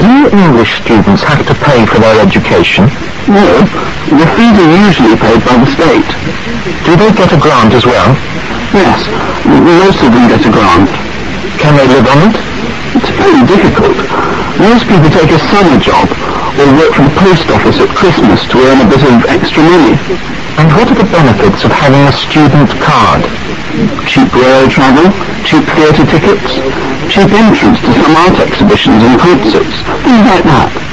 Do English students have to pay for their education? No, the fees are usually paid by the state. Do they get a grant as well? Yes, most of them get a grant. Can they live on it? It's very difficult. Most people take a summer job or work for the post office at Christmas to earn a bit of extra money. And what are the benefits of having a student card? Cheap rail travel, cheap theatre tickets, cheap entrance to some art exhibitions and concerts, things like that.